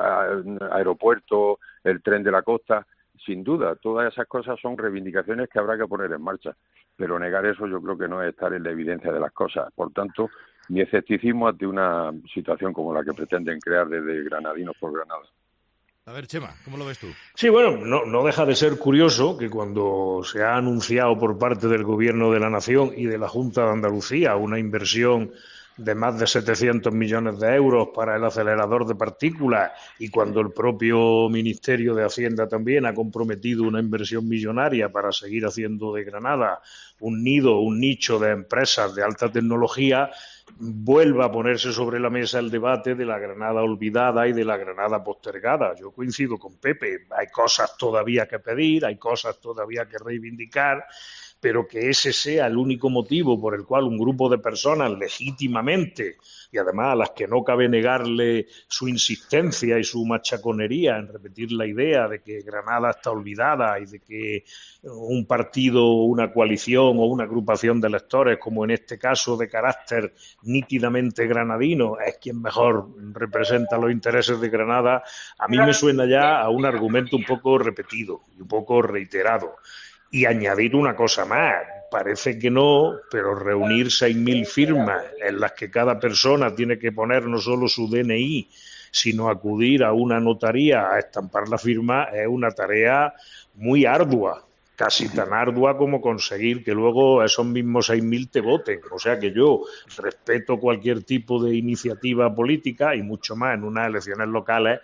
aeropuerto, el tren de la costa, sin duda, todas esas cosas son reivindicaciones que habrá que poner en marcha, pero negar eso yo creo que no es estar en la evidencia de las cosas. Por tanto, mi escepticismo ante una situación como la que pretenden crear desde Granadinos por Granada. A ver, Chema, ¿cómo lo ves tú? Sí, bueno, no, no deja de ser curioso que cuando se ha anunciado por parte del Gobierno de la Nación y de la Junta de Andalucía una inversión de más de setecientos millones de euros para el acelerador de partículas y cuando el propio Ministerio de Hacienda también ha comprometido una inversión millonaria para seguir haciendo de Granada un nido, un nicho de empresas de alta tecnología, vuelva a ponerse sobre la mesa el debate de la Granada olvidada y de la Granada postergada. Yo coincido con Pepe, hay cosas todavía que pedir, hay cosas todavía que reivindicar, pero que ese sea el único motivo por el cual un grupo de personas legítimamente, y además a las que no cabe negarle su insistencia y su machaconería en repetir la idea de que Granada está olvidada y de que un partido, una coalición o una agrupación de electores, como en este caso de carácter nítidamente granadino, es quien mejor representa los intereses de Granada, a mí me suena ya a un argumento un poco repetido y un poco reiterado. Y añadir una cosa más, parece que no, pero reunir seis mil firmas en las que cada persona tiene que poner no solo su D N I, sino acudir a una notaría a estampar la firma es una tarea muy ardua, casi tan ardua como conseguir que luego esos mismos seis mil te voten. O sea que yo respeto cualquier tipo de iniciativa política y mucho más en unas elecciones locales,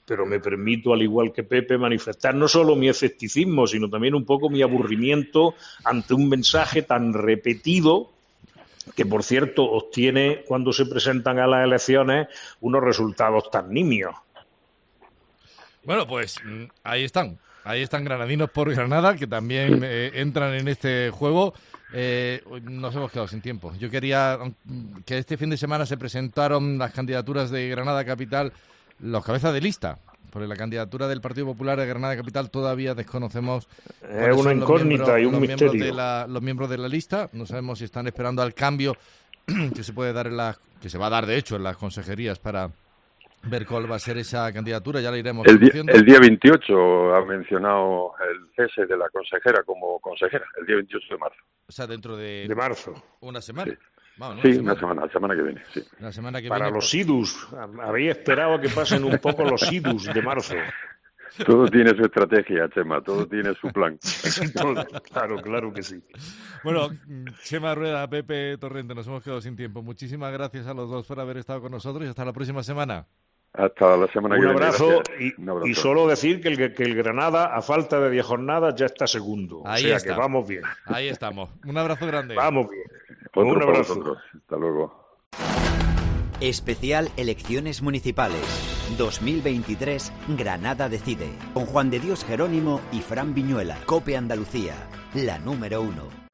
pero me permito, al igual que Pepe, manifestar no solo mi escepticismo, sino también un poco mi aburrimiento ante un mensaje tan repetido que, por cierto, obtiene cuando se presentan a las elecciones unos resultados tan nimios. Bueno, pues ahí están. Ahí están Granadinos por Granada, que también eh, entran en este juego. Eh, nos hemos quedado sin tiempo. Yo quería que este fin de semana se presentaron las candidaturas de Granada Capital, los cabezas de lista. Por la candidatura del Partido Popular de Granada Capital todavía desconocemos. Es una incógnita y un los misterio. Miembros de la, los miembros de la lista. No sabemos si están esperando al cambio que se puede dar en las, que se va a dar de hecho en las consejerías para ver cuál va a ser esa candidatura. Ya la iremos el día, conociendo. el día veintiocho ha mencionado el cese de la consejera como consejera, el día veintiocho de marzo. O sea, dentro de, de marzo. Una semana. Sí, Vamos, sí una, semana. una semana, la semana que viene. Sí. La semana que Para viene, los pues... idus, había esperado a que pasen un poco los idus de marzo. Todo tiene su estrategia, Chema, todo tiene su plan. Claro, claro que sí. Bueno, Chema Rueda, Pepe Torrente, nos hemos quedado sin tiempo. Muchísimas gracias a los dos por haber estado con nosotros y hasta la próxima semana. Hasta la semana un que abrazo viene. Y, un abrazo. Y solo decir que el, que el Granada, a falta de diez jornadas, ya está segundo. Ahí o sea está. que vamos bien. Ahí estamos. Un abrazo grande. Vamos bien. Otro un para abrazo. vosotros. Hasta luego. Especial Elecciones Municipales dos mil veintitrés, Granada decide. Con Juan de Dios Jerónimo y Fran Viñuela. COPE Andalucía, la número uno.